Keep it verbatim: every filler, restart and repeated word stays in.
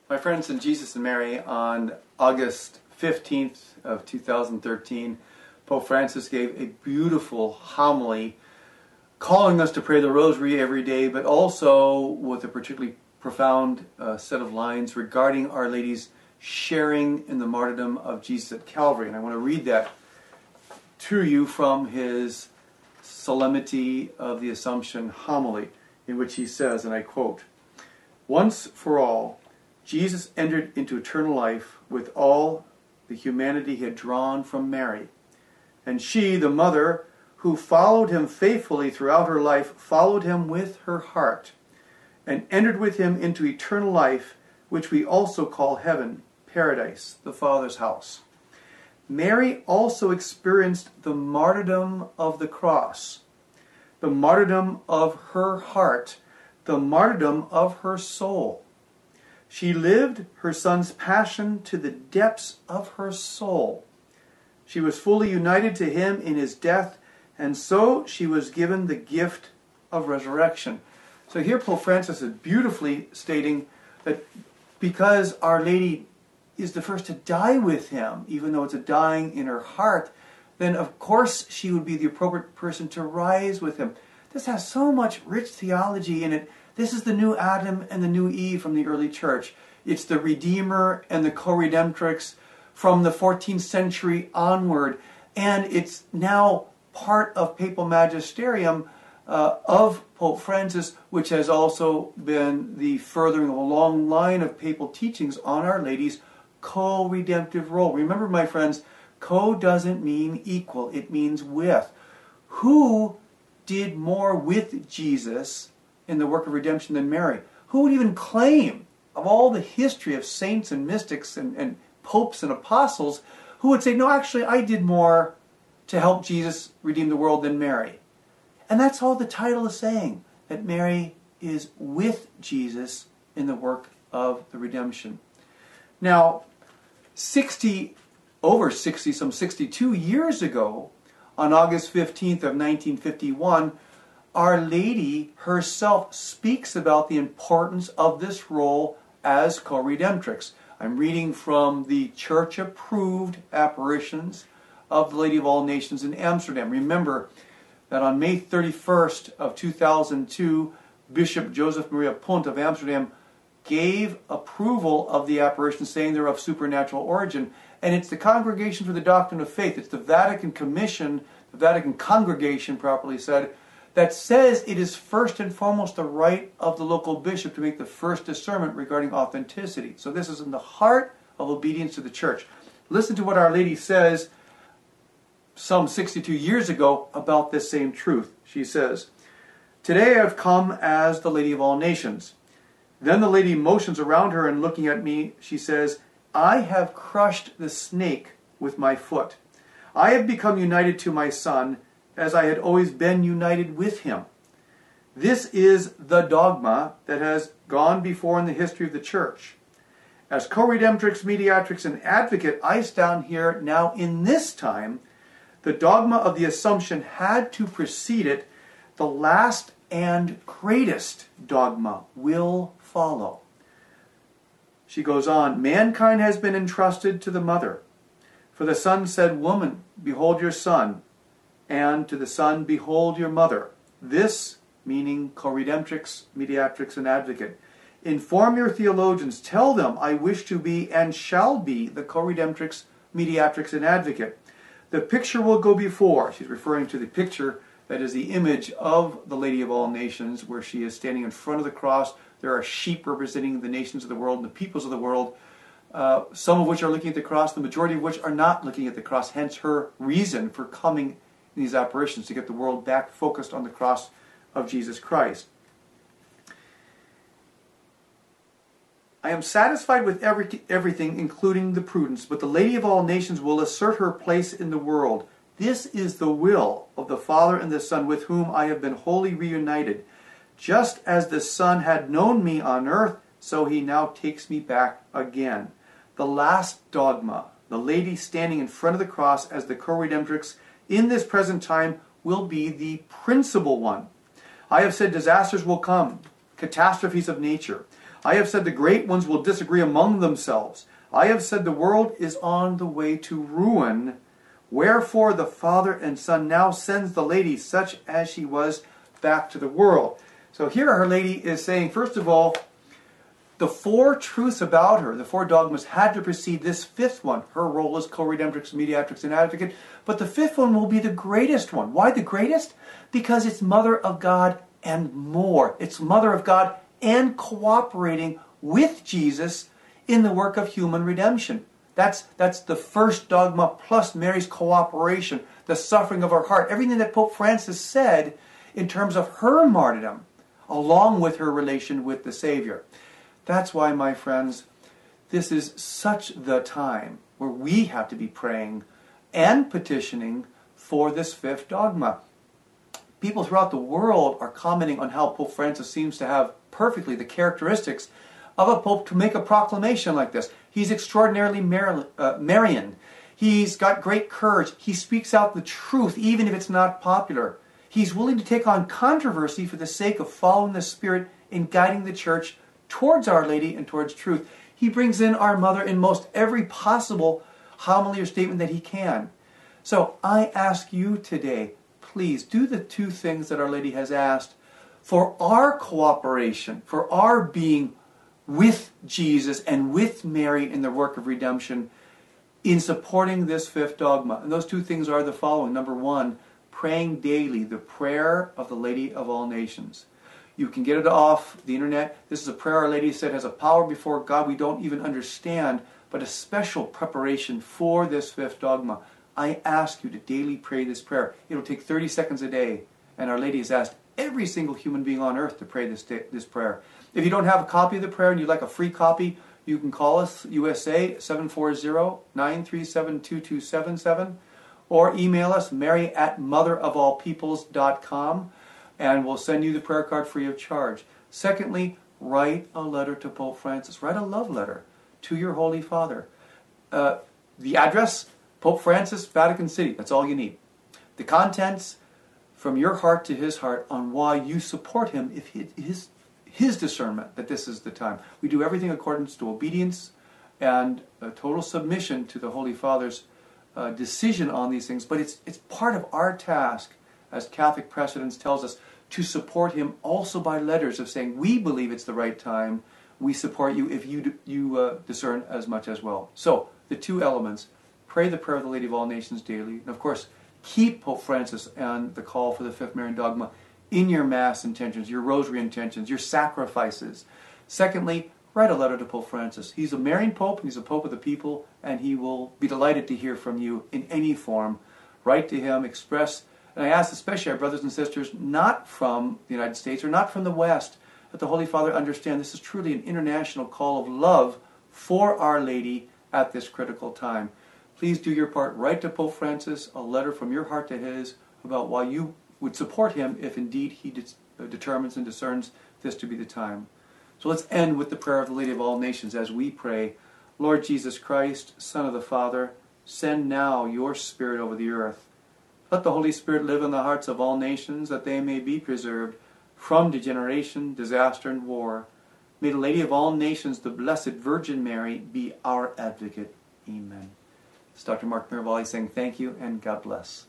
My friends in Jesus and Mary, on August fifteenth of two thousand thirteen, Pope Francis gave a beautiful homily calling us to pray the Rosary every day, but also with a particularly profound uh, set of lines regarding Our Lady's sharing in the martyrdom of Jesus at Calvary. And I want to read that to you from his Solemnity of the Assumption homily, in which he says, and I quote, "Once for all, Jesus entered into eternal life with all the humanity he had drawn from Mary. And she, the mother, who followed him faithfully throughout her life, followed him with her heart, and entered with him into eternal life, which we also call heaven, paradise, the Father's house. Mary also experienced the martyrdom of the cross, the martyrdom of her heart, the martyrdom of her soul. She lived her Son's passion to the depths of her soul. She was fully united to him in his death, and so she was given the gift of resurrection." So here Pope Francis is beautifully stating that because Our Lady is the first to die with him, even though it's a dying in her heart, then of course she would be the appropriate person to rise with him. This has so much rich theology in it. This is the new Adam and the new Eve from the early church. It's the Redeemer and the co-redemptrix from the fourteenth century onward. And it's now part of papal magisterium uh, of Pope Francis, which has also been the furthering of a long line of papal teachings on Our Lady's co-redemptive role. Remember, my friends, co doesn't mean equal. It means with. Who did more with Jesus in the work of redemption than Mary? Who would even claim, of all the history of saints and mystics and, and popes and apostles, who would say, no, actually, I did more to help Jesus redeem the world than Mary? And that's all the title is saying, that Mary is with Jesus in the work of the redemption. Now, sixty, over sixty, some sixty-two years ago, on August fifteenth of nineteen fifty-one, Our Lady herself speaks about the importance of this role as co-redemptrix. I'm reading from the church-approved apparitions of the Lady of All Nations in Amsterdam. Remember that on May thirty-first of two thousand two, Bishop Joseph Maria Punt of Amsterdam gave approval of the apparitions, saying they're of supernatural origin. And it's the Congregation for the Doctrine of Faith, it's the Vatican Commission, the Vatican Congregation, properly said, that says it is first and foremost the right of the local bishop to make the first discernment regarding authenticity. So this is in the heart of obedience to the church. Listen to what Our Lady says some sixty-two years ago about this same truth. She says, "Today I have come as the Lady of All Nations." Then the Lady motions around her, and looking at me, she says, "I have crushed the snake with my foot. I have become united to my Son, as I had always been united with him. This is the dogma that has gone before in the history of the Church. As co-redemptrix, mediatrix, and advocate, I stand here now in this time. The dogma of the Assumption had to precede it. The last and greatest dogma will follow." She goes on, "Mankind has been entrusted to the mother. For the Son said, 'Woman, behold your son,' and to the Son, 'Behold your mother.' This," meaning co-redemptrix, mediatrix, and advocate, "inform your theologians, tell them I wish to be and shall be the co-redemptrix, mediatrix, and advocate. The picture will go before." She's referring to the picture that is the image of the Lady of All Nations, where she is standing in front of the cross. There are sheep representing the nations of the world and the peoples of the world, uh, some of which are looking at the cross, the majority of which are not looking at the cross, hence her reason for coming in these apparitions, to get the world back focused on the cross of Jesus Christ. "I am satisfied with every, everything, including the prudence, but the Lady of All Nations will assert her place in the world. This is the will of the Father and the Son, with whom I have been wholly reunited. Just as the Son had known me on earth, so he now takes me back again." The last dogma, the Lady standing in front of the cross as the co-redemptrix in this present time, will be the principal one. I have said disasters will come, catastrophes of nature. I have said the great ones will disagree among themselves. I have said the world is on the way to ruin. Wherefore the Father and Son now sends the lady, such as she was, back to the world. So here Our Lady is saying, first of all, the four truths about her, the four dogmas, had to precede this fifth one. Her role as co-redemptrix, mediatrix, and advocate. But the fifth one will be the greatest one. Why the greatest? Because it's Mother of God and more. It's Mother of God and cooperating with Jesus in the work of human redemption. That's, that's the first dogma plus Mary's cooperation, the suffering of her heart, everything that Pope Francis said in terms of her martyrdom, along with her relation with the Savior. That's why, my friends, this is such the time where we have to be praying and petitioning for this fifth dogma. People throughout the world are commenting on how Pope Francis seems to have perfectly the characteristics of a pope to make a proclamation like this. He's extraordinarily Mar- uh, Marian. He's got great courage. He speaks out the truth, even if it's not popular. He's willing to take on controversy for the sake of following the Spirit in guiding the Church towards Our Lady and towards truth. He brings in our Mother in most every possible homily or statement that he can. So I ask you today, please do the two things that Our Lady has asked for our cooperation, for our being with Jesus and with Mary in the work of redemption in supporting this fifth dogma. And those two things are the following. Number one, praying daily the prayer of the Lady of all nations. You can get it off the internet. This is a prayer Our Lady said has a power before God we don't even understand, but a special preparation for this fifth dogma. I ask you to daily pray this prayer. It'll take thirty seconds a day, and Our Lady has asked every single human being on earth to pray this, this prayer. If you don't have a copy of the prayer and you'd like a free copy, you can call us, U S A, seven four zero, nine three seven, two two seven seven, or email us, mary at mother of all peoples dot com. And we'll send you the prayer card free of charge. Secondly, write a letter to Pope Francis. Write a love letter to your Holy Father. Uh, the address, Pope Francis, Vatican City. That's all you need. The contents, from your heart to his heart, on why you support him if his, his discernment that this is the time. We do everything according to obedience and a total submission to the Holy Father's uh, decision on these things. But it's, it's part of our task, as Catholic precedence tells us, to support him also by letters of saying, we believe it's the right time, we support you if you, you uh, discern as much as well. So, the two elements, pray the prayer of the Lady of all nations daily, and of course, keep Pope Francis and the call for the fifth Marian dogma in your Mass intentions, your Rosary intentions, your sacrifices. Secondly, write a letter to Pope Francis. He's a Marian Pope, he's a Pope of the people, and he will be delighted to hear from you in any form. Write to him, express. And I ask especially our brothers and sisters not from the United States or not from the West, that the Holy Father understand this is truly an international call of love for Our Lady at this critical time. Please do your part. Write to Pope Francis a letter from your heart to his about why you would support him if indeed he de- determines and discerns this to be the time. So let's end with the prayer of the Lady of all nations as we pray, Lord Jesus Christ, Son of the Father, send now your Spirit over the earth. Let the Holy Spirit live in the hearts of all nations, that they may be preserved from degeneration, disaster, and war. May the Lady of all nations, the Blessed Virgin Mary, be our advocate. Amen. It's Doctor Mark Mirabali saying thank you and God bless.